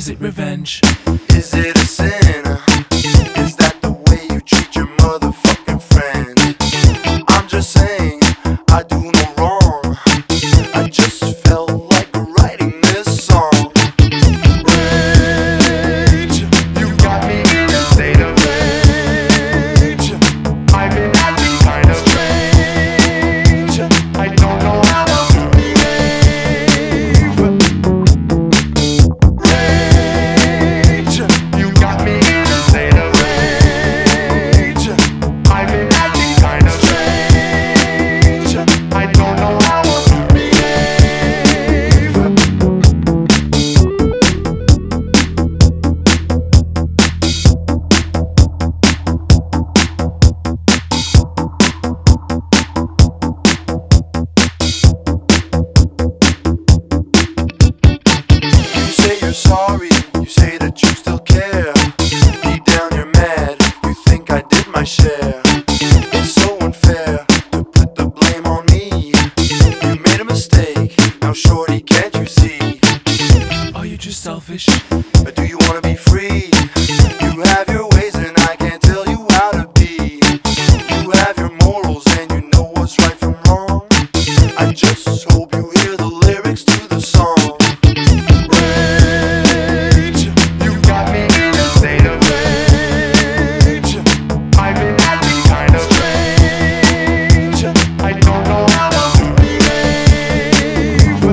is it revenge? Is it a sin? Is that the way you treat your motherfucking friend? I'm just saying, I do no wrong. I just felt like writing this song. Rage, you got me in a state of rage. I've been acting kind of strange. I don't know how to behave. Rage, you got me in a state of rage. I've been acting kind of strange. I don't know how to behave. You say you're sorry, you say that you still care. Deep down you're mad, you think I did my share. It's so unfair to put the blame on me. You made a mistake, now shorty, can't you see? Are you just selfish? Or do you wanna be free? You have your ways and I can't tell you how to be. You have your morals and you know what's right from wrong. I just hope you hear the lyrics to the song. Rage, you got me in a state of rage. I've been acting kind of strange. I don't know how to behave.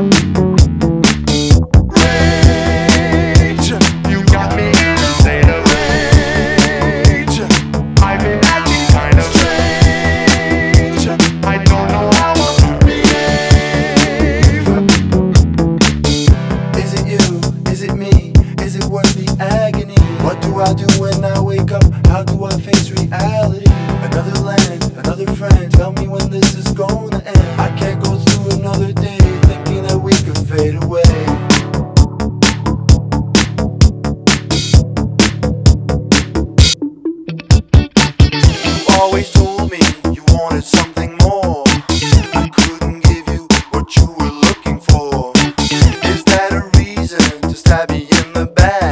Rage, you got me in a state of rage. I've been acting kind of strange. I don't know how to behave. Is it you? Is it me? Is it worth the agony? What do I do when I wake up? How do I face reality? Another land, another friend. Tell me when this is gonna end. I can't go through another day thinking that we could fade away. You always told me you wanted something more. I couldn't give you what you were looking for. Is that a reason to stab me in the back?